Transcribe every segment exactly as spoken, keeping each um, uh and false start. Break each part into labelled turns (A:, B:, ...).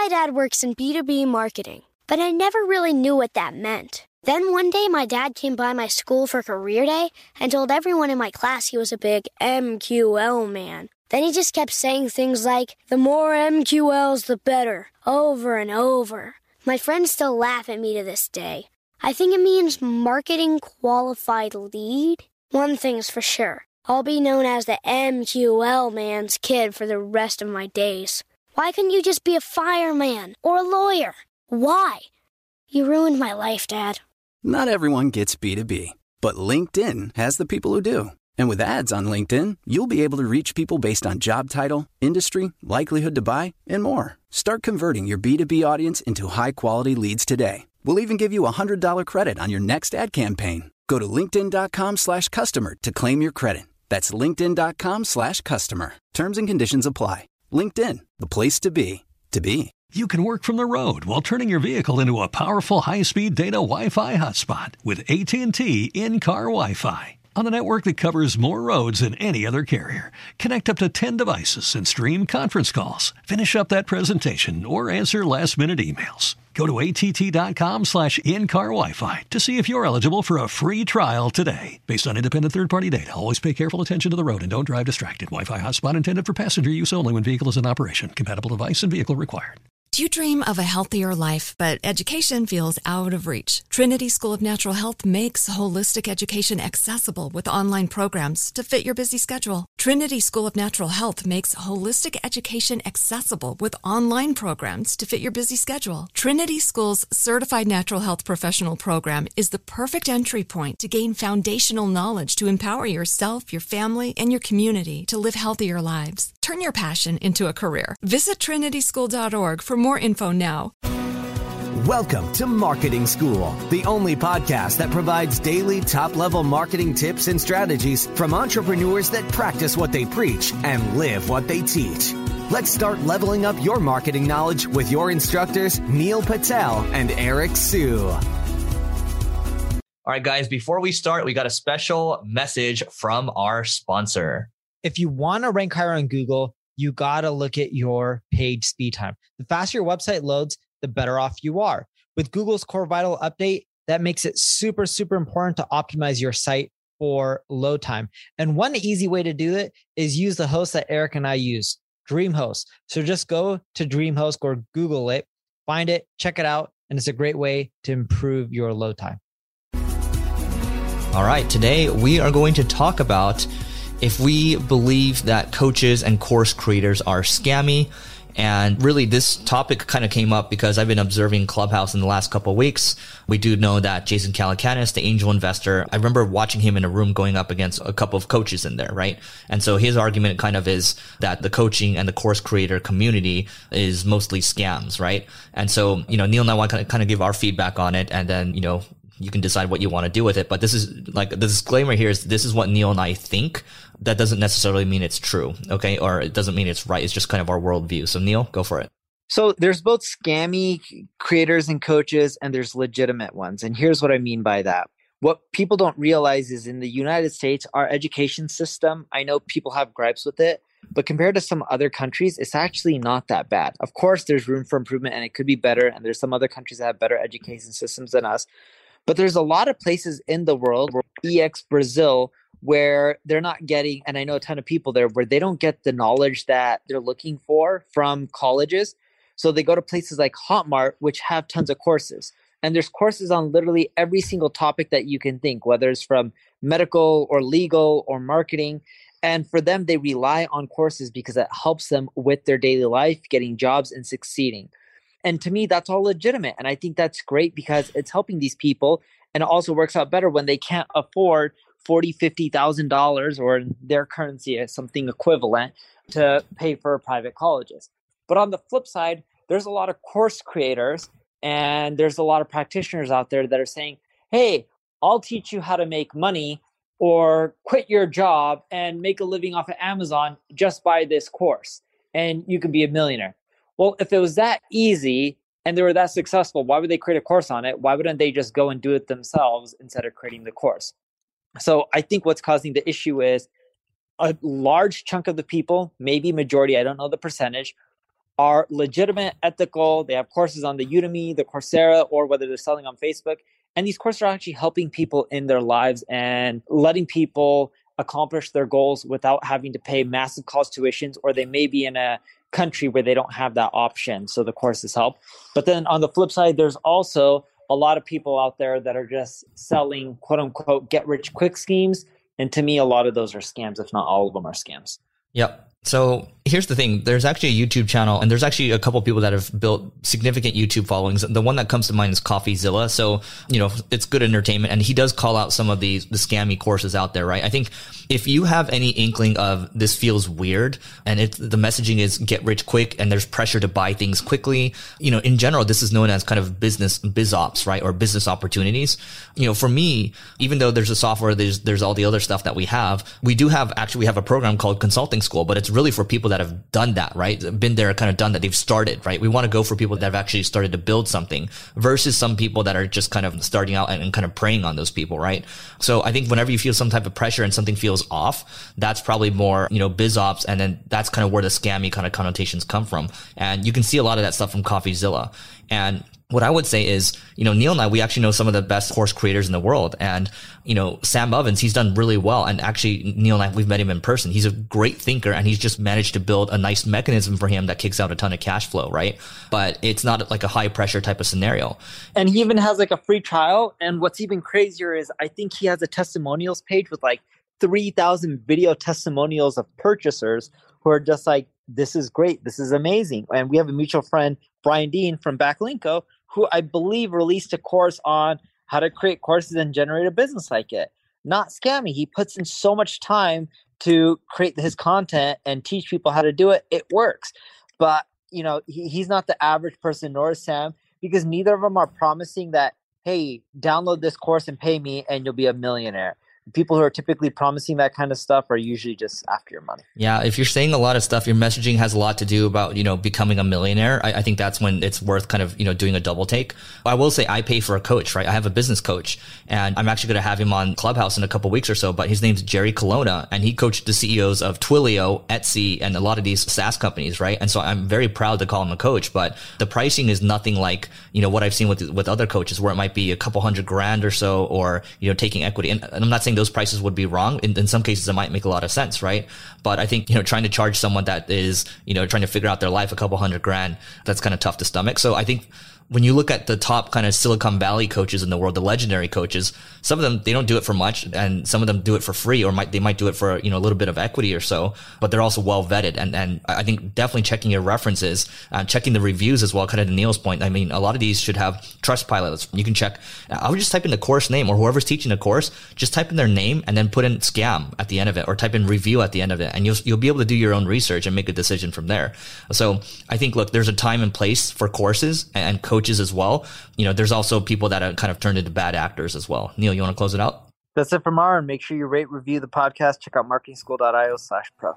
A: My dad works in B two B marketing, but I never really knew what that meant. Then one day, my dad came by my school for career day and told everyone in my class he was a big M Q L man. Then he just kept saying things like, the more M Q Ls, the better, over and over. My friends still laugh at me to this day. I think it means marketing qualified lead. One thing's for sure, I'll be known as the M Q L man's kid for the rest of my days. Why couldn't you just be a fireman or a lawyer? Why? You ruined my life, Dad.
B: Not everyone gets B two B, but LinkedIn has the people who do. And with ads on LinkedIn, you'll be able to reach people based on job title, industry, likelihood to buy, and more. Start converting your B two B audience into high-quality leads today. We'll even give you a one hundred dollars credit on your next ad campaign. Go to linkedin.com slash customer to claim your credit. That's linkedin.com slash customer. Terms and conditions apply. LinkedIn, the place to be, to be.
C: You can work from the road while turning your vehicle into a powerful high-speed data Wi-Fi hotspot with A T and T in-car Wi-Fi. On the network that covers more roads than any other carrier. Connect up to ten devices and stream conference calls. Finish up that presentation or answer last-minute emails. Go to att.com slash in-car Wi-Fi to see if you're eligible for a free trial today. Based on independent third-party data, always pay careful attention to the road and don't drive distracted. Wi-Fi hotspot intended for passenger use only when vehicle is in operation. Compatible device and vehicle required.
D: Do you dream of a healthier life, but education feels out of reach? Trinity School of Natural Health makes holistic education accessible with online programs to fit your busy schedule. Trinity School of Natural Health makes holistic education accessible with online programs to fit your busy schedule. Trinity School's Certified Natural Health Professional Program is the perfect entry point to gain foundational knowledge to empower yourself, your family, and your community to live healthier lives. Turn your passion into a career. Visit trinity school dot org for more info now.
E: Welcome to Marketing School, the only podcast that provides daily top-level marketing tips and strategies from entrepreneurs that practice what they preach and live what they teach. Let's start leveling up your marketing knowledge with your instructors, Neil Patel and Eric Sue.
F: All right, guys, before we start, we got a special message from our sponsor.
G: If you want to rank higher on Google, you got to look at your page speed time. The faster your website loads, the better off you are. With Google's Core Vital update, that makes it super, super important to optimize your site for load time. And one easy way to do it is use the host that Eric and I use, DreamHost. So just go to DreamHost or Google it, find it, check it out, and it's a great way to improve your load time.
F: All right, today we are going to talk about if we believe that coaches and course creators are scammy. And really, this topic kind of came up because I've been observing Clubhouse in the last couple of weeks. We do know that Jason Calacanis, the angel investor, I remember watching him in a room going up against a couple of coaches in there, right? And so his argument kind of is that the coaching and the course creator community is mostly scams, right? And so, you know, Neil and I want to kind of give our feedback on it, and then, you know, you can decide what you want to do with it. But this is like the disclaimer here is this is what Neil and I think. That doesn't necessarily mean it's true, okay? Or it doesn't mean it's right. It's just kind of our worldview. So Neil, go for it.
H: So there's both scammy creators and coaches, and there's legitimate ones. And here's what I mean by that. What people don't realize is in the United States, our education system, I know people have gripes with it, but compared to some other countries, it's actually not that bad. Of course, there's room for improvement and it could be better. And there's some other countries that have better education systems than us. But there's a lot of places in the world, E X Brazil, where they're not getting, and I know a ton of people there, where they don't get the knowledge that they're looking for from colleges. So they go to places like Hotmart, which have tons of courses. And there's courses on literally every single topic that you can think, whether it's from medical or legal or marketing. And for them, they rely on courses because it helps them with their daily life, getting jobs and succeeding. And to me, that's all legitimate. And I think that's great because it's helping these people. And it also works out better when they can't afford forty thousand dollars, fifty thousand dollars, or in their currency, is something equivalent, to pay for private colleges. But on the flip side, there's a lot of course creators and there's a lot of practitioners out there that are saying, hey, I'll teach you how to make money or quit your job and make a living off of Amazon just by this course. And you can be a millionaire. Well, if it was that easy and they were that successful, why would they create a course on it? Why wouldn't they just go and do it themselves instead of creating the course? So I think what's causing the issue is a large chunk of the people, maybe majority, I don't know the percentage, are legitimate, ethical. They have courses on the Udemy, the Coursera, or whether they're selling on Facebook. And these courses are actually helping people in their lives and letting people accomplish their goals without having to pay massive college tuitions, or they may be in a country where they don't have that option. So the courses help. But then on the flip side, there's also a lot of people out there that are just selling quote unquote get rich quick schemes. And to me, a lot of those are scams, if not all of them are scams.
F: Yep. So here's the thing. There's actually a YouTube channel, and there's actually a couple of people that have built significant YouTube followings. The one that comes to mind is CoffeeZilla. So, you know, it's good entertainment, and he does call out some of these, the scammy courses out there, right? I think if you have any inkling of this feels weird, and it, the messaging is get rich quick, and there's pressure to buy things quickly, you know, in general, this is known as kind of business, biz ops, right? Or business opportunities. You know, for me, even though there's a software, there's, there's all the other stuff that we have, we do have, actually, we have a program called Consulting School, but it's really for people that have done that, right? Been there, kind of done that. They've started, right? We want to go for people that have actually started to build something versus some people that are just kind of starting out and, and kind of preying on those people, right? So I think whenever you feel some type of pressure and something feels off, that's probably more, you know, biz ops. And then that's kind of where the scammy kind of connotations come from. And you can see a lot of that stuff from CoffeeZilla. And what I would say is, you know, Neil and I, we actually know some of the best course creators in the world. And, you know, Sam Ovens, he's done really well. And actually, Neil and I, we've met him in person. He's a great thinker, and he's just managed to build a nice mechanism for him that kicks out a ton of cash flow, right? But it's not like a high pressure type of scenario.
H: And he even has like a free trial. And what's even crazier is I think he has a testimonials page with like three thousand video testimonials of purchasers who are just like, this is great. This is amazing. And we have a mutual friend, Brian Dean from Backlinko, who I believe released a course on how to create courses and generate a business like it. Not scammy. He puts in so much time to create his content and teach people how to do it. It works. But, you know, he, he's not the average person, nor is Sam, because neither of them are promising that, hey, download this course and pay me and you'll be a millionaire. People who are typically promising that kind of stuff are usually just after your money.
F: Yeah. If you're saying a lot of stuff, your messaging has a lot to do about, you know, becoming a millionaire. I, I think that's when it's worth kind of, you know, doing a double take. I will say I pay for a coach, right? I have a business coach, and I'm actually going to have him on Clubhouse in a couple weeks or so, but his name's Jerry Colonna, and he coached the C E Os of Twilio, Etsy, and a lot of these SaaS companies, right? And so I'm very proud to call him a coach, but the pricing is nothing like, you know, what I've seen with, with other coaches, where it might be a couple hundred grand or so, or, you know, taking equity. And, and I'm not saying those prices would be wrong. In, in some cases, it might make a lot of sense, right? But I think, you know, trying to charge someone that is, you know, trying to figure out their life a couple hundred grand, that's kind of tough to stomach. So I think when you look at the top kind of Silicon Valley coaches in the world, the legendary coaches, some of them, they don't do it for much, and some of them do it for free, or might, they might do it for, you know, a little bit of equity or so, but they're also well vetted. And, and I think definitely checking your references, uh, checking the reviews as well, kind of to Neil's point. I mean, a lot of these should have Trustpilot. You can check. I would just type in the course name, or whoever's teaching the course, just type in their name and then put in scam at the end of it, or type in review at the end of it. And you'll, you'll be able to do your own research and make a decision from there. So I think, look, there's a time and place for courses and coaches as well. You know, there's also people that are kind of turned into bad actors as well. Neil, you want to close it out?
H: That's it from our end. Make sure you rate, review the podcast. Check out marketingschool.io slash pro.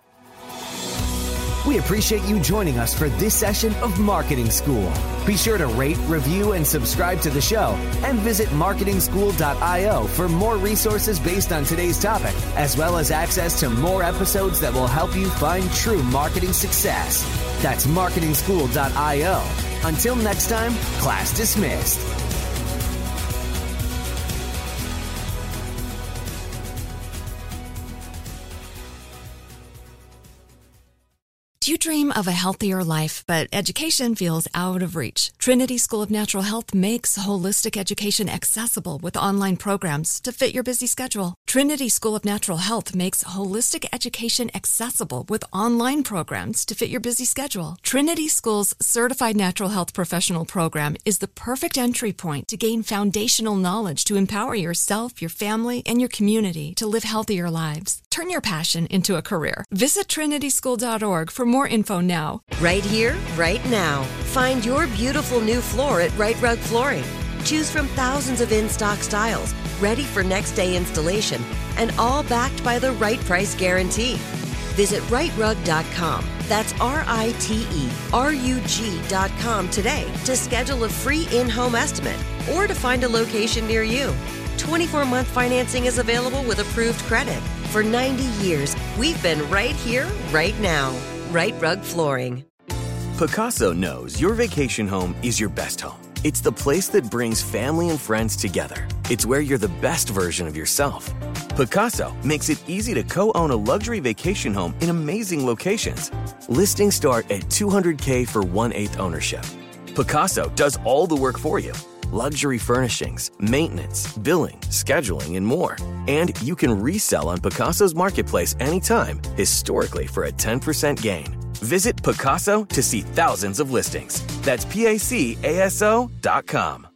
E: We appreciate you joining us for this session of Marketing School. Be sure to rate, review, and subscribe to the show, and visit marketing school dot io for more resources based on today's topic, as well as access to more episodes that will help you find true marketing success. That's marketing school dot io. Until next time, class dismissed.
D: Do you dream of a healthier life, but education feels out of reach? Trinity School of Natural Health makes holistic education accessible with online programs to fit your busy schedule. Trinity School of Natural Health makes holistic education accessible with online programs to fit your busy schedule. Trinity School's Certified Natural Health Professional Program is the perfect entry point to gain foundational knowledge to empower yourself, your family, and your community to live healthier lives. Turn your passion into a career. Visit trinity school dot org for more info now.
I: Right here, right now. Find your beautiful new floor at Right Rug Flooring. Choose from thousands of in-stock styles, ready for next day installation, and all backed by the right price guarantee. Visit right rug dot com. That's R I T E R U G dot com today to schedule a free in-home estimate or to find a location near you. twenty-four month financing is available with approved credit. For ninety years, we've been right here, right now. Right Rug Flooring.
J: Picasso knows your vacation home is your best home. It's the place that brings family and friends together. It's where you're the best version of yourself. Picasso makes it easy to co-own a luxury vacation home in amazing locations. Listings start at two hundred thousand dollars for one-eighth ownership. Picasso does all the work for you. Luxury furnishings, maintenance, billing, scheduling, and more. And you can resell on Picasso's marketplace anytime, historically for a ten percent gain. Visit Picasso to see thousands of listings. That's P A C A S O dot com.